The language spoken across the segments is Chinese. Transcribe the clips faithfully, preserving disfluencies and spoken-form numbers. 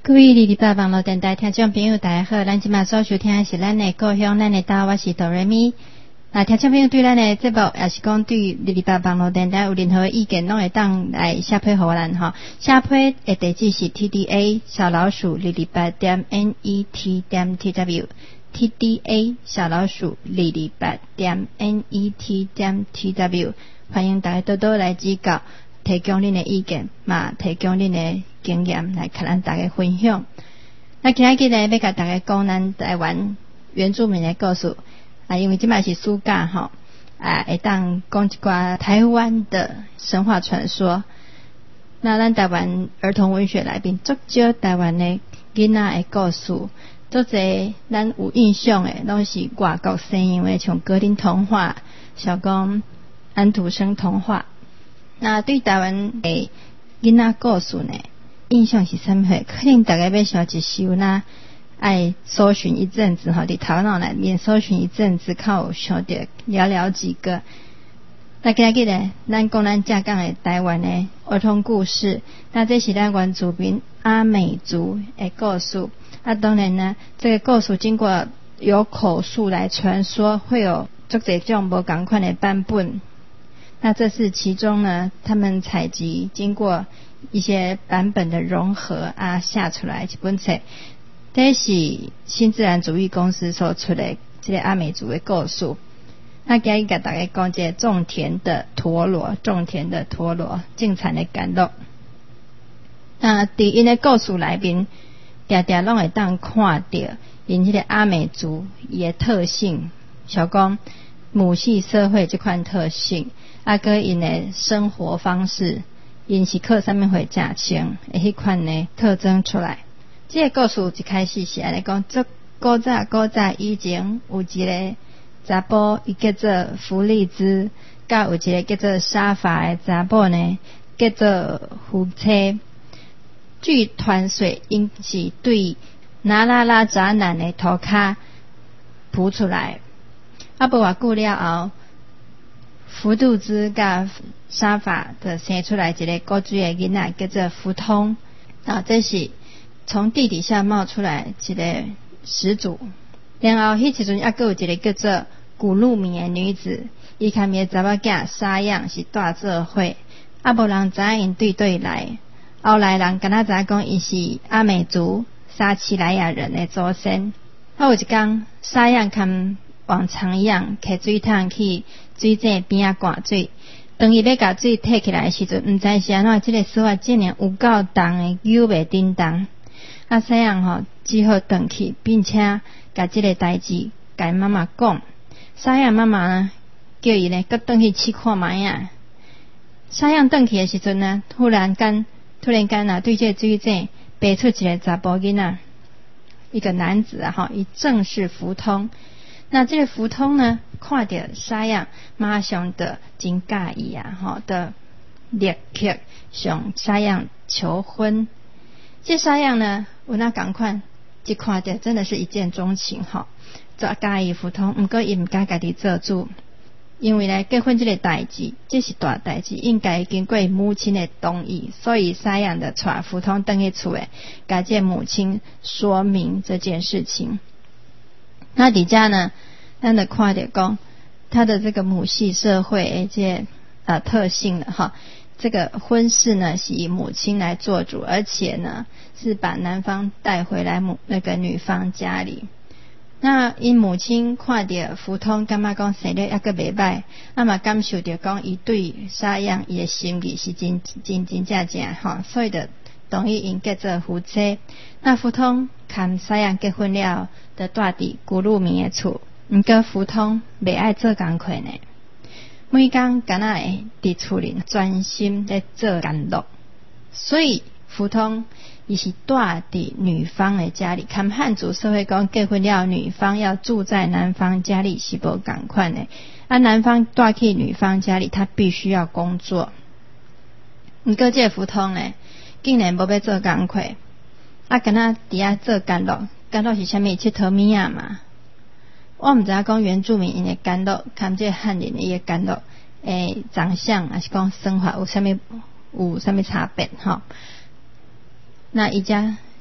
各位哩哩吧网络电台听众朋友大家好，咱即马所收听的是咱的故乡咱的岛，我是哆瑞咪。那听众朋友对咱的节目也是讲对哩哩吧网络电台有任何意见，拢会当来写批给咱吼。写批的地址是 T D A 小老鼠哩哩吧点 N E T 点 T W。T D A 小老鼠哩哩吧点 N E T 点 T W， 欢迎大家多多来指教，提供恁的意见，嘛提供恁的经验来跟咱大家分享。那今日呢要甲大家讲咱台湾原住民的故事啊，因为即摆是暑假吼啊，会当讲一寡台湾的神话传说。那咱台湾儿童文学内面足少台湾的囡仔的故事。做侪咱有印象诶，拢是外国西洋诶，像格林童话、小讲安徒生童话。那对台湾诶囡仔故事呢，印象是甚么？可能大家要想一首啦，爱搜寻一阵子吼，伫头脑内面搜寻一阵子，靠想着寥寥几个。那今日呢，咱讲咱正讲诶台湾诶儿童故事，那这是咱原住民阿美族诶故事。那、啊、当然呢，这个故事经过由口述来传说，会有足侪种无同款的版本。那这是其中呢，他们采集经过一些版本的融合啊，下出来一本册。这是新自然主义公司所出的这个阿美族的故事。那今日甲大家讲这个种田的陀螺，种田的陀螺，种田的甘露。那伫因的故事内面。常常拢会当看到因迄个阿美族伊的特性，像讲母系社会这款特性，啊个因的生活方式，因是靠啥物会食清的迄款呢特征出来。这个故事一开始是安尼讲，足古早古早以前有一个查甫，伊叫做弗利兹，甲有一个叫做沙法的查甫呢，叫做夫妻。据传说，因是对那拉拉扎男的涂骹扑出来，啊，无偌久了后，福杜兹甲沙法的生出来一个古水的囡仔，叫做福通。啊，这是从地底下冒出来一个始祖。然后迄时阵还有一个叫做古露米的女子，伊甲伊的查某囝沙样是大做伙，啊，无人知影因对对来。后来人敢若知影讲，伊是阿美族撒奇莱雅人的祖先。啊，有一天，沙样跟往常一样，摕水桶去水井边仔灌水。当伊要甲水摕起来的时阵，毋知是安怎，即个水啊竟然有够重的，扭袂叮当。啊，沙样吼只好转去，并且甲即个代志甲妈妈讲。沙样妈妈呢，叫伊呢，搁转去试看卖啊。沙样转去的时阵呢，忽然间。突然间啊，对这个水井爬出一个查甫囡仔，一个男子啊，哈，伊正是福通。那这个福通呢，看到沙样，马上的真介意啊，哈，的立刻向沙样求婚。这沙样呢，有那赶快一看到，真的是一见钟情，哈，就介意福通，不过伊唔敢家己做主。因为呢，结婚这个代志，这是大代志，应该经过母亲的同意，所以沙样的带福通回去厝诶，甲这母亲说明这件事情。那底下呢，咱就看到讲，他的这个母系社会一些呃特性了哈。这个婚事呢是以母亲来做主，而且呢是把男方带回来母那个女方家里。那因母亲看到福通，感觉讲生得还阁袂歹，那么感受到讲伊对沙样伊的心意是真真真正正吼，所以就同意因结做夫妻。那福通跟沙样结婚了，就住伫古鲁明的厝。毋过福通袂爱做工课呢，每工敢若会伫厝里专心在做干乐，所以福通。伊是住伫女方的家里，看汉族社会讲结婚了，女方要住在男方家里是无同款的。啊，男方住去女方家里，他必须要工作。毋过这个福通呢，竟然无要做工课，啊，敢若伫遐做干乐，干乐是啥物？佚佗物仔嘛。我毋知影讲原住民因的干乐，看这汉人伊的干乐，诶，长相还是讲生活有啥物有啥物差别吼？那伊家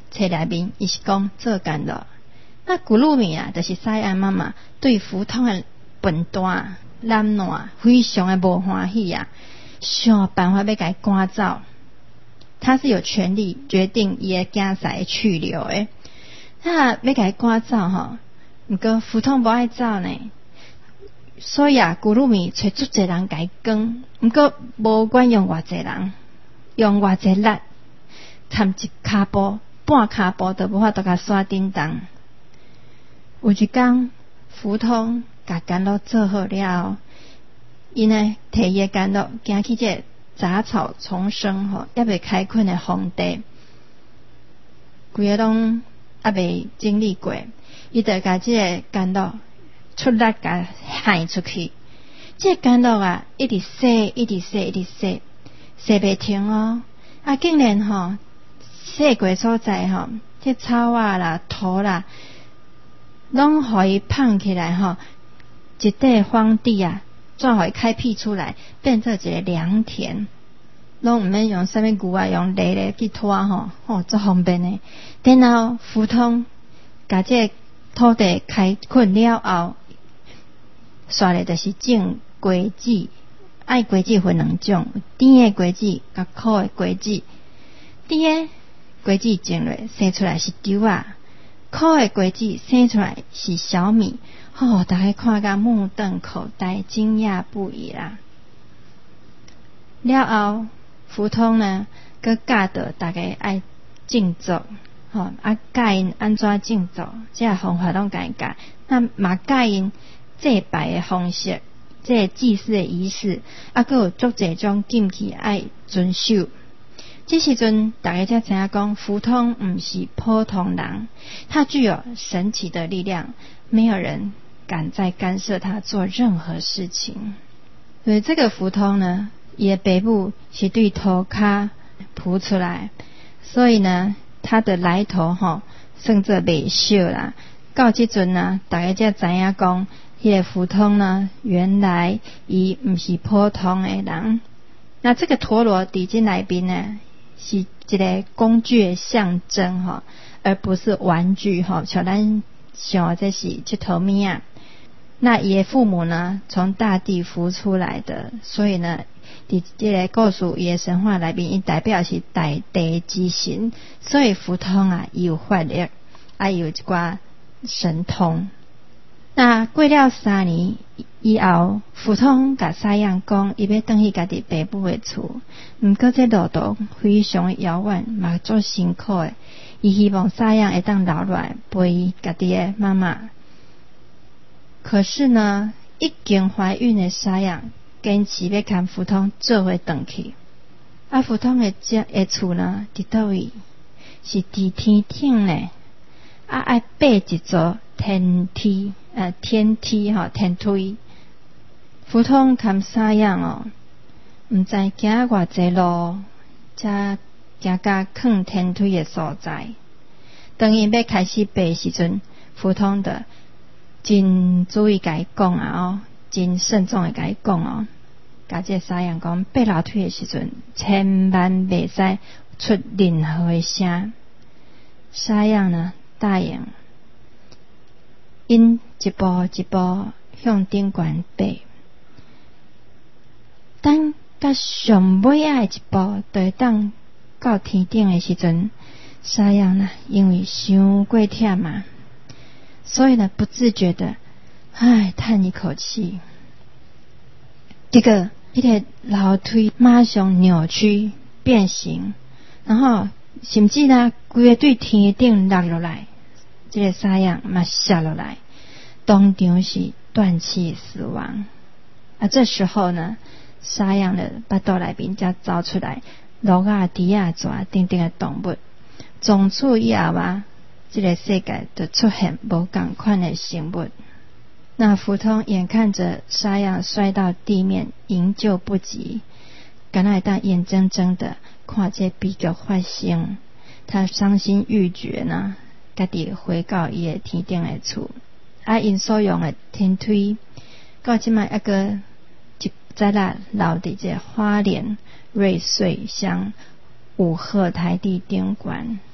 册内面伊是讲做干乐。那古鲁米啊，就是西安妈妈对福通的笨蛋懒惰非常的无欢喜啊，想办法要甲伊赶走。他是有权利决定伊的囝婿去留的。那要甲伊赶走吼，毋过福通无爱走呢，所以啊，古鲁米找足侪人甲伊讲，毋过无管用偌侪人，用偌侪力，参一骹步、半骹步都无法度甲刷叮当。有一天，福通甲甘露做好了后，伊呢摕伊的甘露行去这杂草丛生吼，还未开垦的荒地，规个拢还未经历过，伊就甲这个甘露出力甲喊出去。这个甘露啊，一直洗，一直洗，一直洗，洗袂停哦。啊，竟然吼洗过所在吼，这草啊啦、土啦，拢互伊捧起来吼，一块荒地啊，转互伊开辟出来，变做一个良田。拢毋免用啥物牛啊，用犁咧去拖吼，吼足方便诶。然后福通甲这土地开垦了后，刷咧就是种果子，爱果子分两种，甜诶果子甲苦诶果子。甜诶果子种落生出来是稻啊，苦诶果子生出来是小米。哦，大家看甲目瞪口呆，惊讶不已啦。了后，福通呢，佮教导大家爱种作，吼啊教因安怎种作，这方法拢甲因教。那嘛教因祭拜的方式，这祭祀的仪式，啊，佮有足侪种禁忌爱遵守。这时阵，大家才知影讲，福通毋是普通人，他具有神奇的力量，没有人敢再干涉他做任何事情。所以这个福通呢，伊的爸母是对涂骹扑出来，所以呢，他的来头吼，算作袂小啦。到即阵呢，大家才知影讲，迄个福通呢，原来伊毋是普通的人。那这个陀螺伫即内面呢，是一个工具的象征吼，而不是玩具吼。像咱想这是一头物啊。那伊的父母呢，从大地孵出来的，所以呢，伫这个故事伊的神话内面，伊代表是大地之神，所以福通啊，伊有法力，啊有一寡神通。那过了三年以后，福通甲西洋讲，伊要转去家己爸母的厝，毋过这路途非常遥远，嘛足辛苦的。伊希望西洋会当留落来陪家己的妈妈。可是呢，已经怀孕的西洋坚持要跟福通做伙转去。啊，福通的家的厝呢，伫倒位？是伫天顶呢。啊，爱爬一座天梯，呃，天梯吼，天梯。福通跟西洋哦，毋知行偌济路，才行到囥天梯的所在。当伊要开始爬时阵，福通的真注意甲伊讲啊哦，真慎重的甲伊讲哦，甲这西洋讲爬楼梯的时阵，千万袂使出任何的声。西洋呢答应，因一步一步向顶悬爬。等甲上尾仔一步，就会当到天顶的时阵，西洋呢因为伤过忝嘛。所以呢，不自觉的，唉，叹一口气。这个一个楼梯马上扭曲变形，然后甚至呢，规个对天顶落落来，这个西洋嘛下落来，当场是断气死亡。啊，这时候呢，西洋的巴肚内面才走出来鹿啊、猪啊、蛇等等的动物，从此以后啊。这个世界就出现无同款的生物。那福通眼看着沙样摔到地面，营救不及，敢若会当眼睁睁的看这悲剧发生，他伤心欲绝呢，家己回到伊的天顶的厝。啊，因所用的天梯，到即摆抑个一再啦留伫这花莲瑞穗乡五鹤台地顶悬。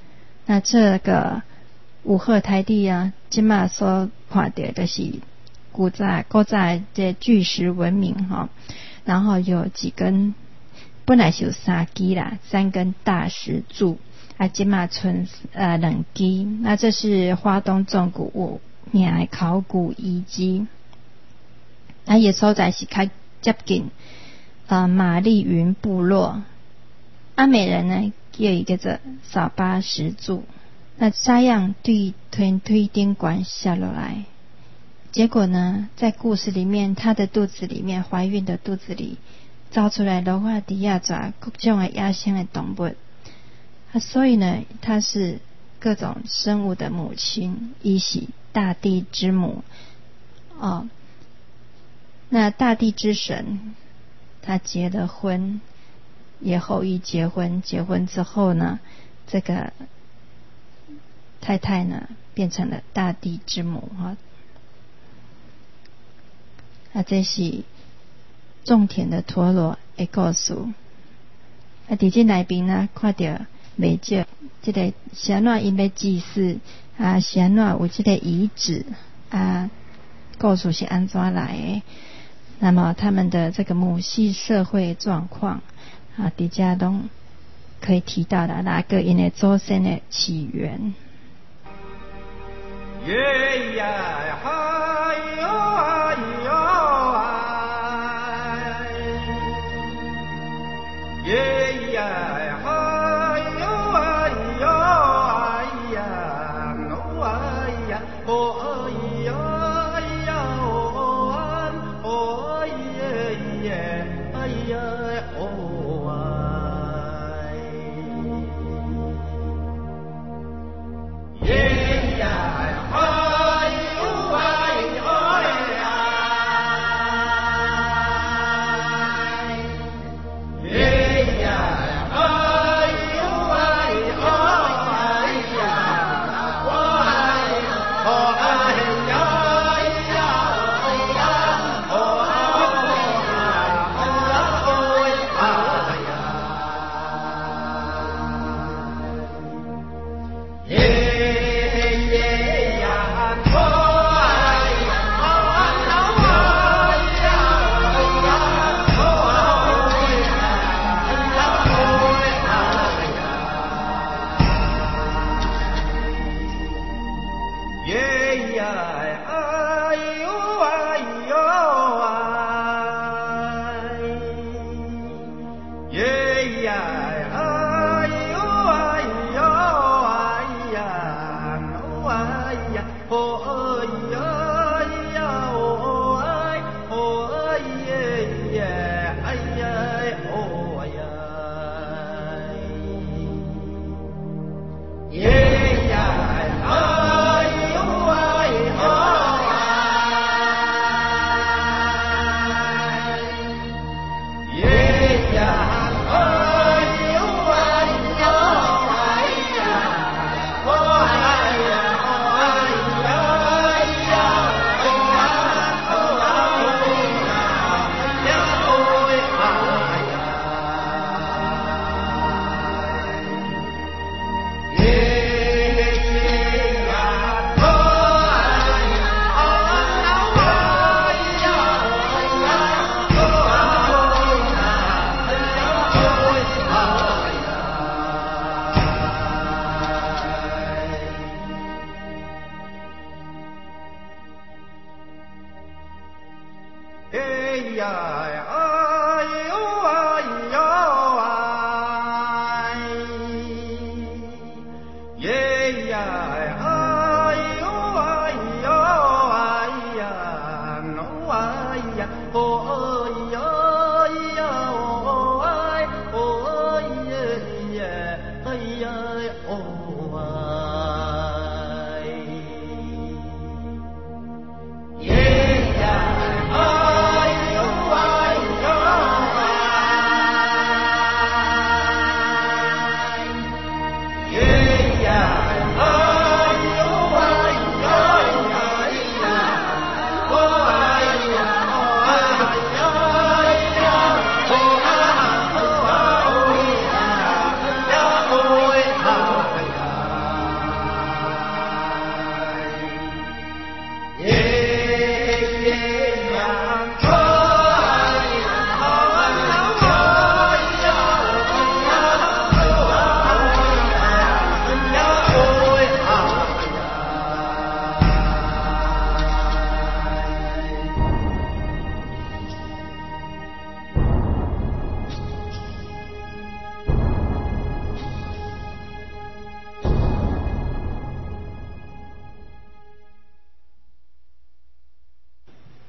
那这个五鹤台地啊，今嘛所看到的是古在古在这巨石文明哈，然后有几根本来是有三基啦，三根大石柱啊，今嘛存呃两基，那这是花东纵谷物名的考古遗迹，那也所在是较接近呃马丽云部落，阿美人呢叫伊叫做扫把石柱。那沙样对推推顶管下落来，结果呢，在故事里面，她的肚子里面，怀孕的肚子里，造出来罗化迪亚爪各种的野生的动物，啊，所以呢，她是各种生物的母亲，伊是大地之母哦。那大地之神，他结了婚，也后羿结婚，结婚之后呢，这个太太呢变成了大地之母哈，啊，这是种田的陀螺的故事。啊，伫这内边呢，看到袂少这个是安怎因咧祭祀啊，是安怎有这个遗址啊，故事是安怎来的？那么他们的这个母系社会状况啊，底下都可以提到的哪个因的祖先的起源。 耶呀嗨哟哎哟哎，耶呀嗨哟哎哟哎呀，哦哎呀，哦哎呀哎呀，哦哎哦耶耶哎呀哦哎，耶呀。 Yeah.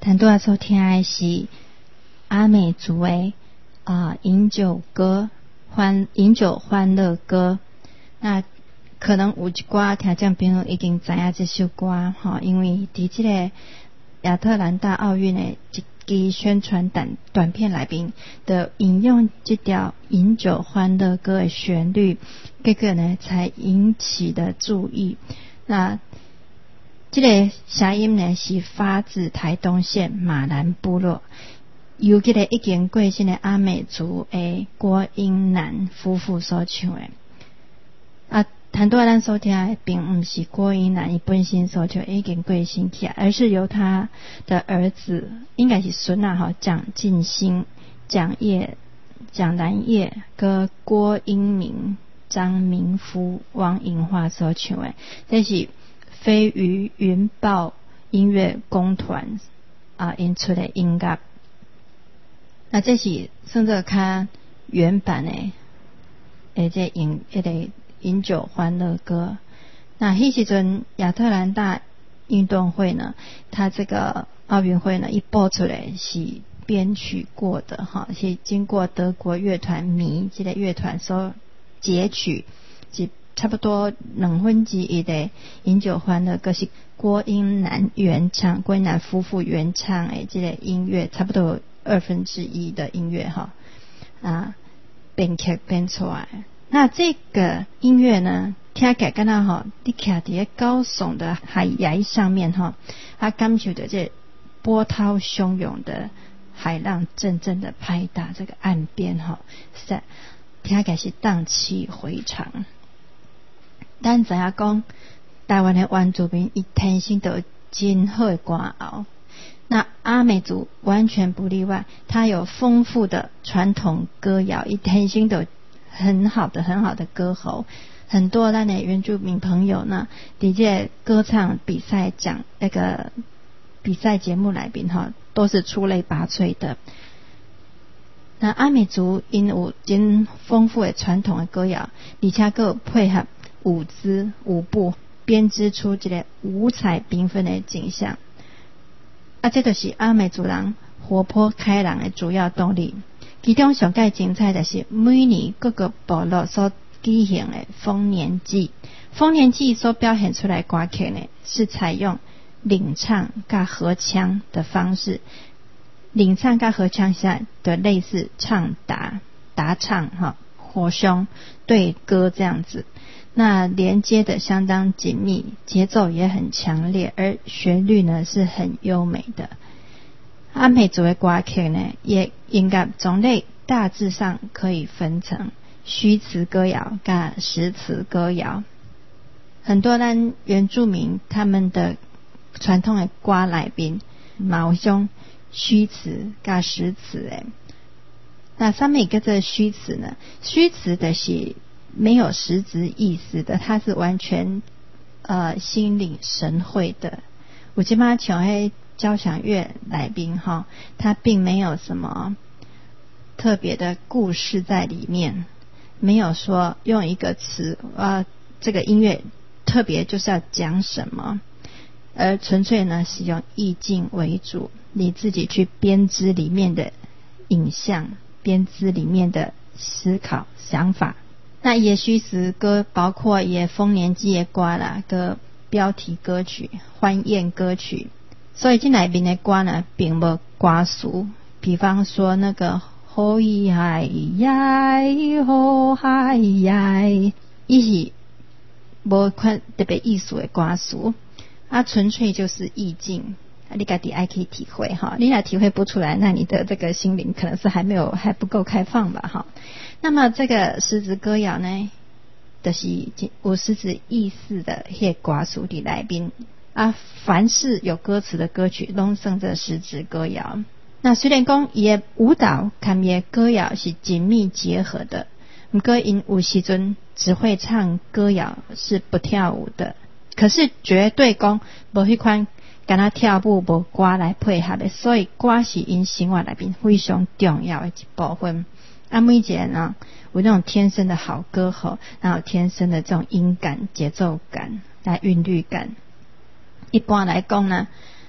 咱拄仔所听的是阿美族的啊饮酒歌，欢饮酒欢乐歌。那可能有一寡听众朋友已经知影这首歌吼，因为伫即个亚特兰大奥运的一支宣传短短片内面的引用这条饮酒欢乐歌的旋律，结果呢才引起的注意。那这个声音呢是发自台东县马兰部落，由这个已经过身的阿美族的郭英男夫妇所唱的。啊，很多咱所听的并不是郭英男伊本身所唱已经过身去，而是由他的儿子，应该是孙啊，哈，蒋进兴、蒋叶、蒋兰叶跟郭英明、张明夫、汪银华所唱的。这是飞鱼云豹音乐工团啊演出的音乐。那这是算作较原版的，诶，这饮迄个饮酒欢乐歌。那迄时阵亚特兰大运动会呢，它这个奥运会呢一播出来是编曲过的哈，是经过德国乐团迷这个乐团所截取，是差不多两分之一的饮酒欢乐歌是郭英男原唱，郭英男夫妇原唱的这个音乐，差不多二分之一的音乐哈啊编曲编出来。那这个音乐呢，听起来敢若吼，你徛伫高耸的海崖上面哈，它感受着这波涛汹涌的海浪阵阵的拍打这个岸边哈，是听起来是荡气回肠。咱知影讲，台湾的原住民伊天生都有真好的歌喉，那阿美族完全不例外，它有丰富的传统歌谣，伊天生都有很好的很好的歌喉。很多咱的原住民朋友呢，伫这歌唱比赛讲那个比赛节目来宾哈，都是出类拔萃的。那阿美族因有真丰富的传统的歌谣，而且佫有配合舞姿舞步，编织出这个五彩缤纷的景象。啊，这就是阿美族人活泼开朗的主要动力。其中上界精彩的是每年各个部落所举行的丰年祭。丰年祭所表现出来歌曲呢，是采用领唱加合腔的方式。领唱加合腔下的类似唱答答唱哈，互相对歌这样子。那连接的相当紧密，节奏也很强烈，而旋律呢是很优美的。阿美族的歌曲呢，也音乐种类大致上可以分成虚词歌谣跟实词歌谣。很多咱原住民他们的传统的歌内面嘛有种虚词跟实词的。那上面叫做虚词呢，虚词的是没有实质意思的，它是完全呃心领神会的。有即马像迄交响乐来宾哈，它并没有什么特别的故事在里面，没有说用一个词啊，这个音乐特别就是要讲什么，而纯粹呢是用意境为主，你自己去编织里面的影像，编织里面的思考想法。那也许是歌包括也丰年祭的歌啦，个标题歌曲、欢宴歌曲。所以这内面的歌呢，并无歌词。比方说那个好咿嗨呀，好嗨呀，伊是无款特别意思的歌词，啊，纯粹就是意境。你自己爱可以体会哈，你若体会不出来，那你的这个心灵可能是还没有还不够开放吧哈。那么这个实质歌谣呢，就是有实质意思的迄个歌词伫内面啊，凡是有歌词的歌曲，拢算作实质歌谣。那虽然讲伊的舞蹈跟伊的歌谣是紧密结合的，不过因有时阵只会唱歌谣，是不跳舞的。可是绝对讲无迄款敢若跳舞无歌来配合的，所以歌是因生活内面非常重要的一部分。啊，每一个人啊，有那种天生的好歌喉，然后天生的这种音感、节奏感、来韵律感。一般来讲呢，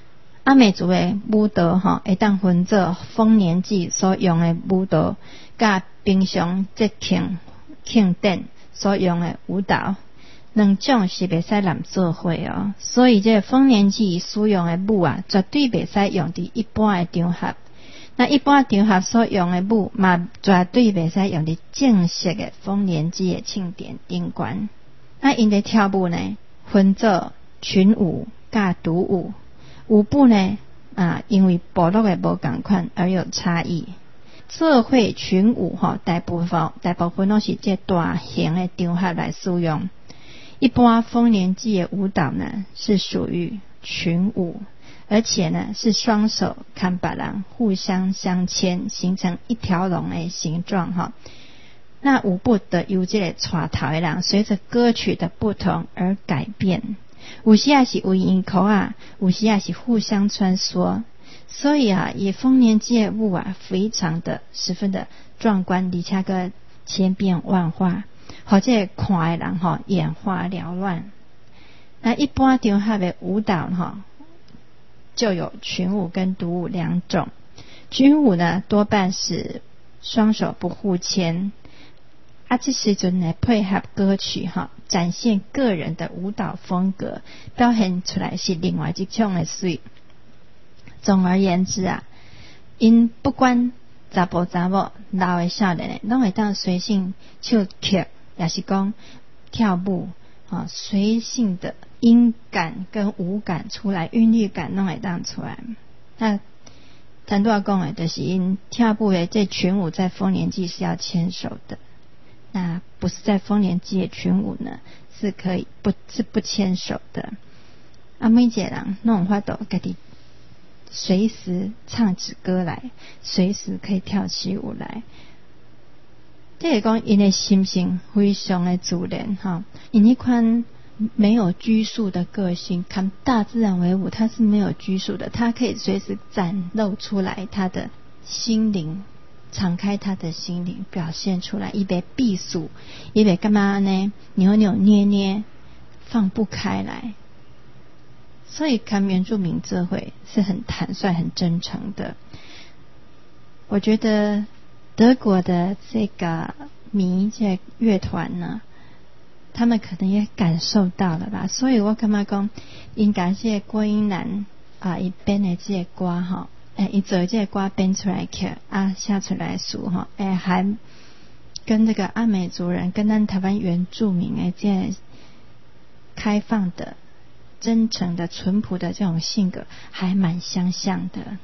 阿美族的舞蹈吼，会当分做丰年祭所用的舞蹈，甲平常节庆庆典所用的舞蹈，两种是袂使揽做伙哦。所以这丰年祭使用的舞啊，绝对袂使用伫一般的场合。那一般场合所用的舞嘛，绝对袂使用伫正式的丰年祭的庆典顶悬。那因的跳舞呢，分做群舞甲独舞。舞步呢啊，因为部落的无同款而有差异。做伙群舞吼，大部分大部分都是这大型的场合来使用。一般丰年祭的舞蹈呢，是属于群舞。而且呢，是双手看别人互相相牵，形成一条龙的形状哈。那舞步的由这个带头的人，随着歌曲的不同而改变。有时也是为因口啊，有时也是互相穿梭。所以啊，以丰年祭的舞啊，非常的十分的壮观，而且个千变万化，或者看的人哈眼花缭乱。那一般场合的舞蹈哈，就有群舞跟独舞两种。群舞呢，多半是双手不互牵，啊，这时阵呢配合歌曲哈，展现个人的舞蹈风格，表现出来是另外一种的水。总而言之啊，因不管查甫查某、老的少年的，拢会当随性唱曲，也是讲跳舞啊，随性的音感跟舞感出来，韵律感拢会当出来。那谈多少讲的，就是因跳舞的这群舞在丰年祭是要牵手的，那不是在丰年祭的群舞呢，是可以不是不牵手的。啊，每一个人拢有法度家己随时唱起歌来，随时可以跳起舞来。这个讲因的心性非常的自然哈，因一款没有拘束的个性，看大自然为伍，它是没有拘束的，它可以随时展露出来他的心灵，敞开他的心灵，表现出来，一被避暑，一被干嘛呢？扭扭捏捏，放不开来。所以看原住民社会是很坦率、很真诚的。我觉得德国的这个迷这乐团呢，他们可能也感受到了吧。所以我感觉讲，应该这郭英男啊，伊编的这个歌哈，诶，伊做这个歌编出来曲啊，写出来书哈，诶，还跟这个阿美族人、跟咱台湾原住民的这开放的、真诚的、淳朴的这种性格还蛮相像的。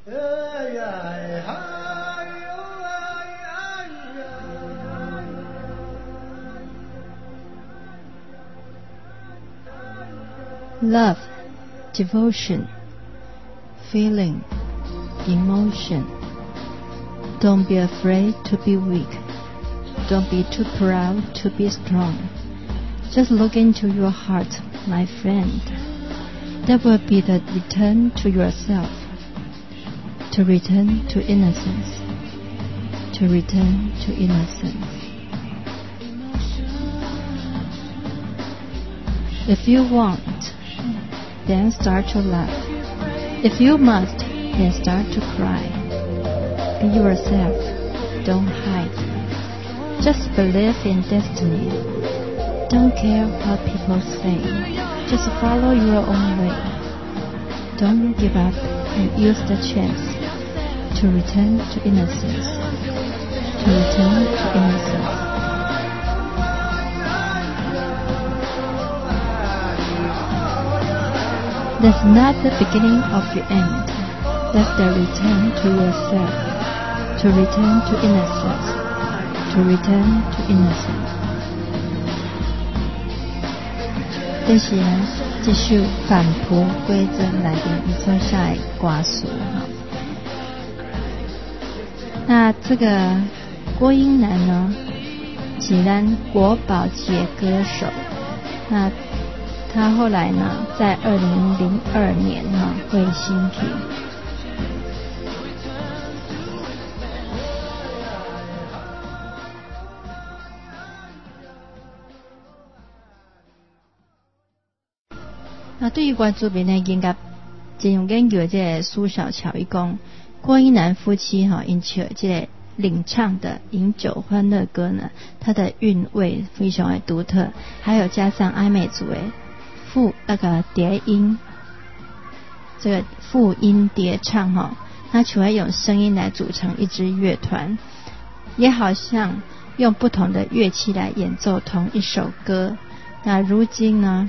Love, devotion, feeling, emotion. Don't be afraid to be weak. Don't be too proud to be strong. Just look into your heart, my friend. That will be the return to yourself, to return to innocence, to return to innocence. If you want, then start to laugh. If you must, then start to cry. Be yourself. Don't hide. Just believe in destiny. Don't care what people say. Just follow your own way. Don't give up and use the chance to return to innocence. To return to innocence. That's not the beginning of your end. That's the return to yourself. To return to innocence. To return to innocence. 这是呢，这首返璞归真来宾一首下来歌词哈。那这个郭英男呢，是咱国宝级的歌手。那他后来呢，在二零零二年呢会新曲。那对于原住民的音乐，真有研究这个苏小乔伊讲，郭英男夫妻哈，因唱这个领唱的《饮酒欢乐歌》呢，它的韵味非常的独特，还有加上阿美族的复那个叠音，这个复音叠唱哈，它除了用声音来组成一支乐团，也好像用不同的乐器来演奏同一首歌。那如今呢，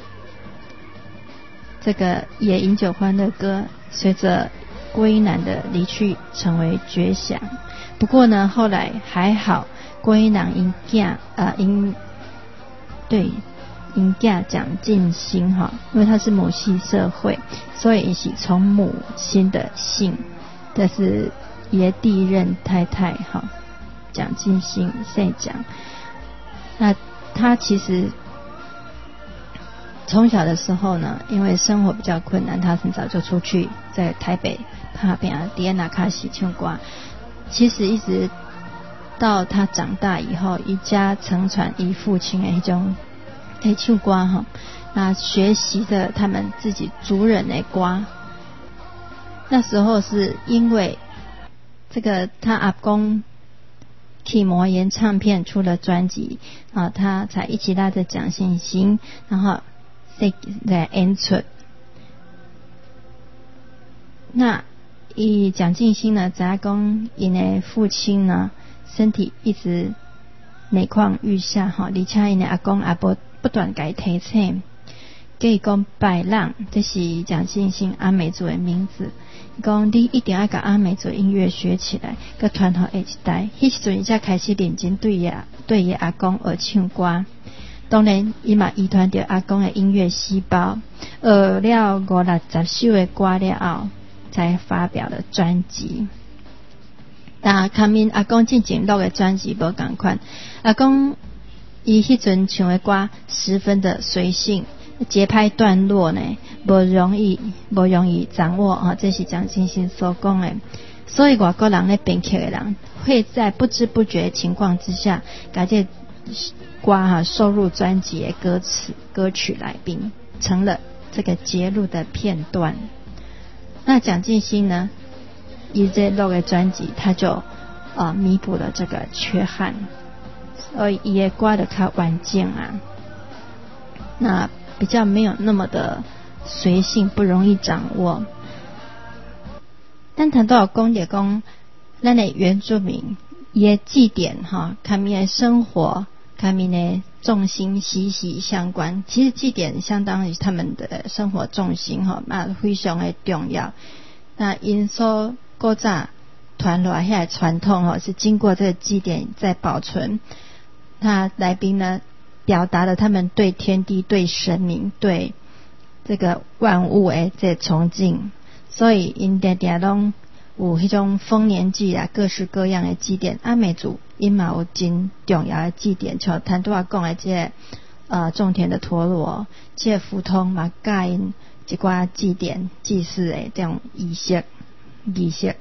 这个也饮酒欢乐歌随着郭英男的离去成为绝响。不过呢，后来还好，郭英男因囝呃因对因囝蒋劲新哈，因为他是母系社会，所以是从母亲的姓，这是爷第任太太哈，蒋劲新姓蒋。那他其实从小的时候呢，因为生活比较困难，他很早就出去在台北打拼啊，在那卡西唱歌。其实一直到他长大以后，一家承传以父亲的一种诶唱歌哈，那学习的他们自己族人的歌。那时候是因为这个他阿公体魔岩唱片出了专辑啊，他才一起拉着蒋劲新，然后来演出。那以蒋劲新呢，知影讲因的父亲呢身体一直每况愈下哈，而且因的阿公阿婆不断给提醒，给伊讲白浪，这是蒋劲新阿美族的名字。伊讲你一定要把阿美族音乐学起来，佮传好下一代。迄时阵伊才开始认真对伊对伊阿公学唱歌。当然，伊嘛遗传着阿公的音乐细胞，学了五六十首的歌了后，才发表了专辑。但看面阿公进前录的专辑无同款，阿公伊迄阵唱的歌十分的随性，节拍段落呢无容易无容易掌握啊，这是蒋劲新所讲的。所以外国人咧编曲的人会在不知不觉的情况之下，把这歌哈收入专辑的歌词歌曲来宾，成了这个节录的片段。那蒋劲新呢，以这录的专辑，他就呃弥补了这个缺憾，所以伊的歌就较完整啊，那比较没有那么的随性，不容易掌握。但谈到讲就讲，咱的原住民伊的祭典哈，他们的生活，他们的重心息息相关。其实祭典相当于他们的生活重心哈，那非常的重要。 那因所古早传落来传统哦，是经过这个祭典在保存。那来宾呢，表达了他们对天地、对神明、对这个万物的这崇敬，所以因常常拢有迄种丰年祭啊，各式各样的祭典。阿美族因嘛有真重要的祭典，像咱拄仔讲的这个呃种田的陀螺，这个符通嘛教因一寡祭典祭祀的这种仪式仪式。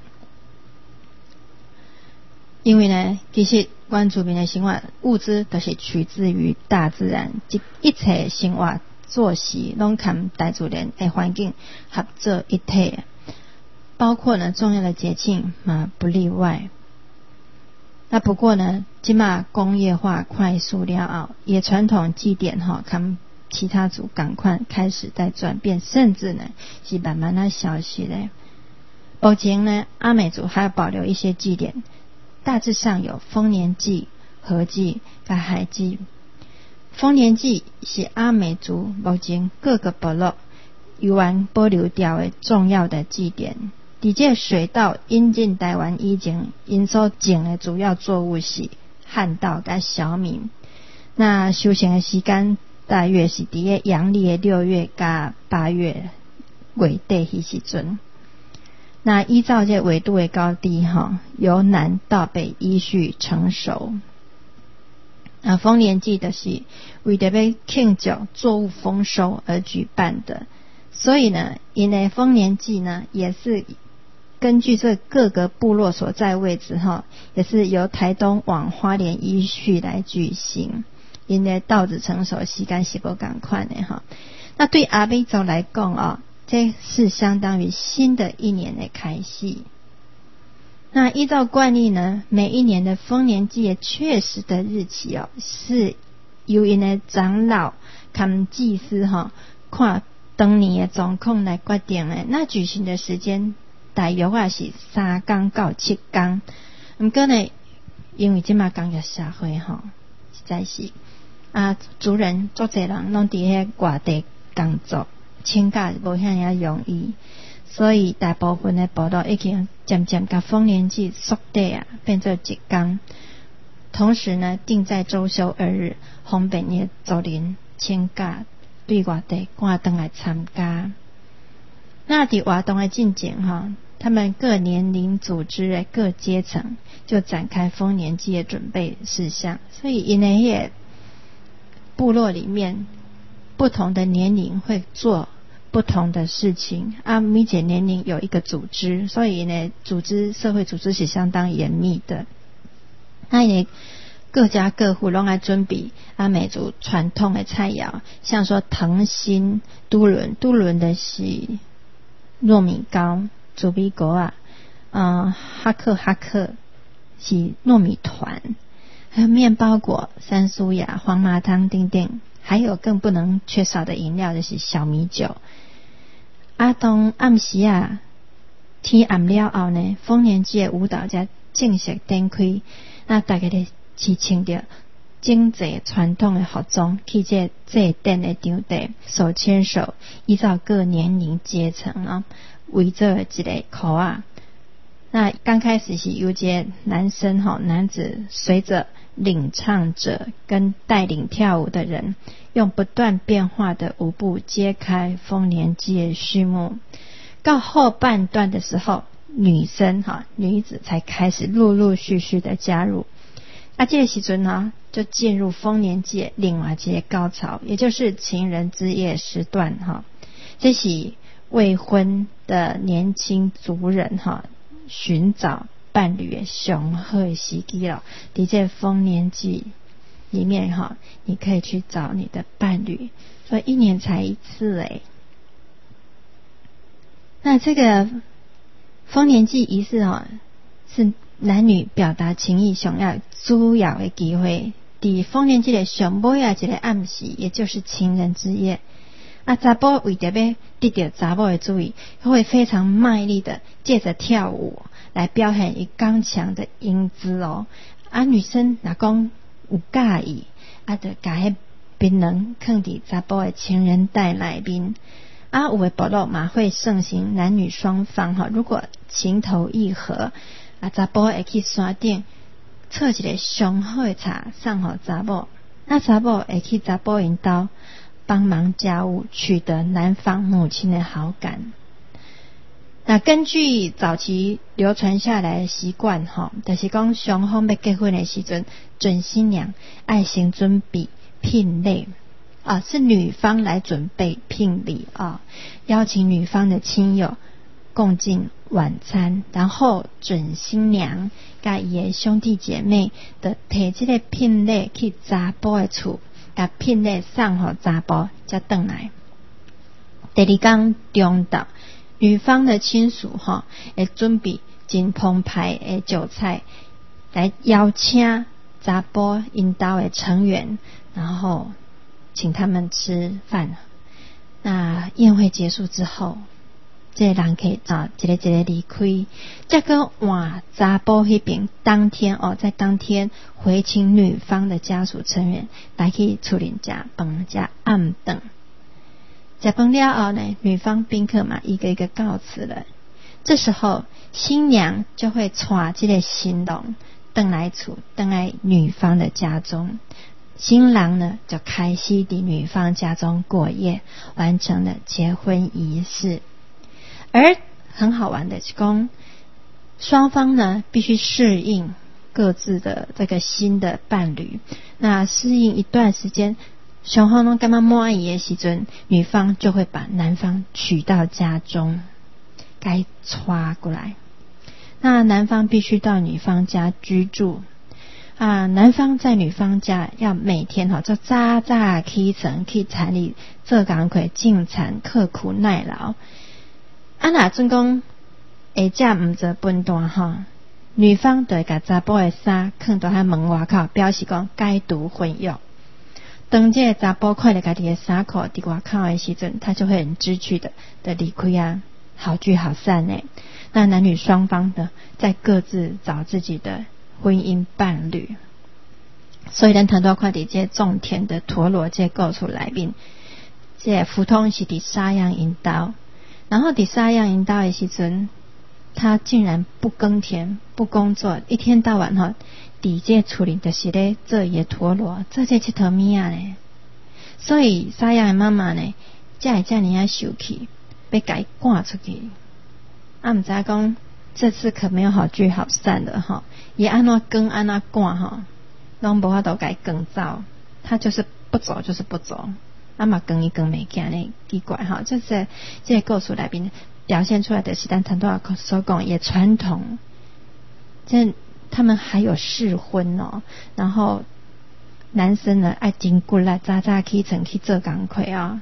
因为呢，其实原住民的生活物资都是取自于大自然，一一切生活作息拢跟大自然的环境合作一体，包括呢重要的节庆嘛不例外。那不过呢，现在工业化快速了后，也传统祭典哈，跟其他族赶快开始在转变，甚至呢是慢慢的消失的。目前呢，阿美族还要保留一些祭典。大致上有丰年祭、禾祭跟海祭。丰年祭是阿美族目前各个部落依然保留掉的重要的祭典。在这水稻引进台湾以前，因所种的主要作物是旱稻跟小米。那修行的时间大约是在阳历的六月跟八月月底迄时阵。那依照这纬度的高低哈，由南到北依序成熟。啊，丰年祭的是为着要庆祝作物丰收而举办的，所以呢，因为丰年祭呢，也是根据这各个部落所在位置哈，也是由台东往花莲依序来举行。因为稻子成熟时间是不同款的哈。那对阿美族来讲啊，这是相当于新的一年的开始。那依照惯例呢，每一年的丰年祭的确实的日期哦，是由因的长老跟祭司哈、哦，看当年的状况来决定的。那举行的时间大约啊是三天到七天。不过呢，因为现在工业社会哈、哦，实在是啊，族人足侪人拢伫迄外地工作。请假无遐尔容易，所以大部分的部落已经渐渐把丰年祭缩短啊，变做一天。同时呢，定在周休二日，方便的族人请假对外地赶回来参加。那伫活动的进前哈，他们各年龄组织的各阶层就展开丰年祭的准备事项，所以因为迄个部落里面不同的年龄会做不同的事情啊，每一个年龄有一个组织，所以呢，组织社会组织是相当严密的。那也各家各户拢爱准备阿美族传统的菜肴，像说藤心、都伦，都伦的是糯米糕、煮米糕啊，嗯，哈克哈克是糯米团，还有面包果、山酥芽、黄麻汤等等。还有更不能缺少的饮料就是小米酒。啊，当暗时啊，天暗了后呢，丰年祭的舞蹈才正式展开。那大家咧是穿着整齐传统的服装，去这祭典的场地，手牵手，依照各年龄阶层啊，围着一个口啊。那刚开始是由这男生哈，男子随着领唱者跟带领跳舞的人，用不断变化的舞步揭开丰年祭的序幕。到后半段的时候，女生哈女子才开始陆陆续续的加入。啊，这个时阵呢，就进入丰年祭另外一个高潮，也就是情人之夜时段哈。这是未婚的年轻族人哈，寻找伴侣的上好的时机了。在这丰年祭里面哈，你可以去找你的伴侣，所以一年才一次诶。那这个丰年祭仪式哈，是男女表达情意上要主要的机会。在丰年祭的上尾啊一个暗时，也就是情人之夜。啊，查甫为着要得到查某的注意，会非常卖力的借着跳舞来表现伊刚强的英姿哦。啊，女生若讲有介意，啊，就把迄槟榔放伫查甫的情人袋内面。 啊，有的部落嘛会盛行男女双方哈，如果情投意合，啊，查甫会去山顶测一个上好的茶送给查某，那查某会去查甫因家帮忙家务，取得男方母亲的好感。那根据早期流传下来的习惯哈，就是讲双方要结婚的时阵，准新娘爱先准备聘礼啊，是女方来准备聘礼啊，邀请女方的亲友共进晚餐，然后准新娘甲伊的兄弟姐妹的摕这个聘礼去查甫的厝，甲聘礼送给查甫，才回来。第二天中昼，女方的亲属哈会准备真澎湃的酒菜来邀请查甫因家的成员，然后请他们吃饭。那宴会结束之后，这个人可以啊一个一个离开，再跟换查甫那边当天哦，在当天回请女方的家属成员来去厝里食饭食暗顿。食饭了后呢，女方宾客嘛一个一个告辞了。这时候新娘就会带这个新郎回来厝，回来女方的家中。新郎呢就开始在女方家中过夜，完成了结婚仪式。而很好玩的是说，双方呢必须适应各自的这个新的伴侣，那适应一段时间，双方都感觉满意的时阵，女方就会把男方娶到家中，该抓过来。那男方必须到女方家居住啊，男方在女方家要每天哈就早早起床去田里做工课种田，刻苦耐劳。啊，若准讲下只毋做分担哈，女方就会甲查甫的衫放到喺门外口，表示讲该读婚约。当这个查甫看到家己的衫裤伫外口的时阵，他就会很知趣的的离开啊，好聚好散呢。那男女双方呢，在各自找自己的婚姻伴侣。所以咱谈到看伫这种田的陀螺这构图内面，这普通是伫沙样引导，然后伫沙样引导的时阵，他竟然不耕田不工作，一天到晚哈伫这厝里就是咧做伊的陀螺，做这佚佗物仔咧。所以沙样的妈妈呢，才会遮尔啊受气，要甲伊赶出去。啊，毋知讲这次可没有好聚好散的哈，也安怎跟安怎赶哈，拢无法度甲伊赶走，他就是不走就是不走，啊嘛跟伊跟袂见呢，奇怪哈，就是这个故事内面表现出来的是咱谈到所讲也传统，这他们还有试婚哦，然后男生呢爱真骨力，早早起床去做工课啊。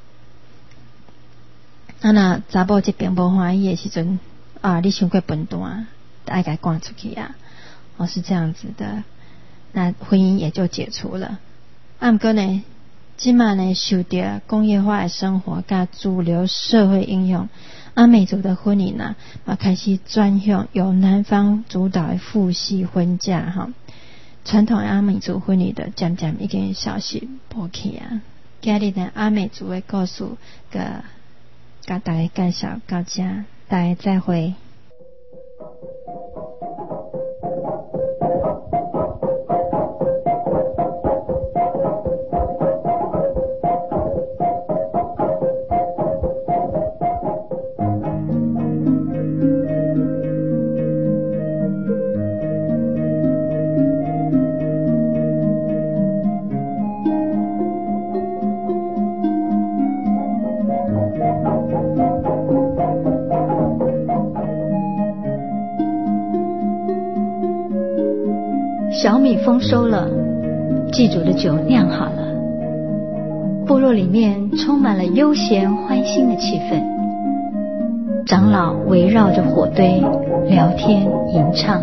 啊，那查某这边无欢喜的时阵啊，你伤过分担，爱甲赶出去啊，哦是这样子的，那婚姻也就解除了。啊，不过呢，今嘛呢受到工业化的生活甲主流社会应用，阿美族的婚礼呢，啊开始转向由男方主导的父系婚嫁哈。传统阿美族婚礼的渐渐已经消息破去啊。今日的阿美族的故事个。甲大家介绍到这，大家再会。 小米丰收了，祭祖的酒酿好了，部落里面充满了悠闲欢欣的气氛。长老围绕着火堆聊天吟唱。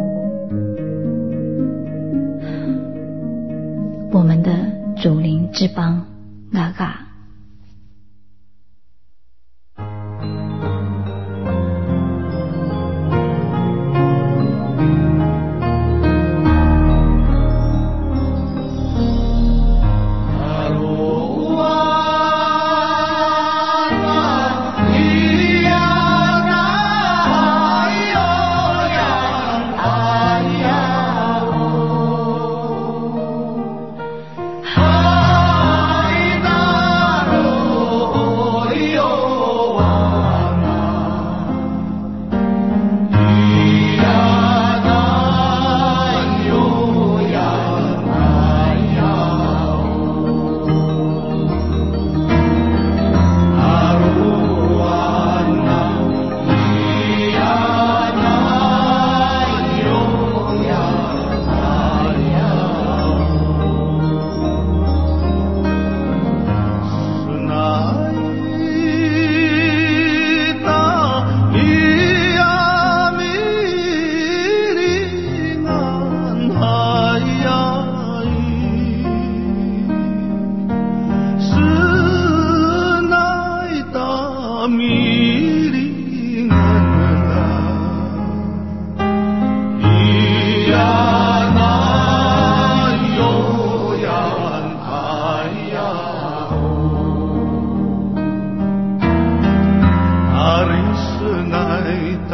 我们的祖灵之邦嘎嘎。 啊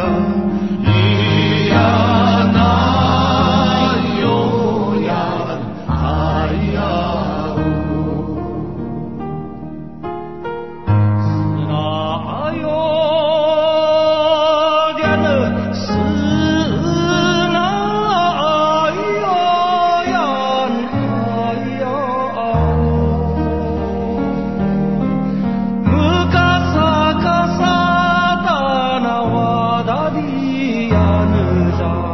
呀，那啥。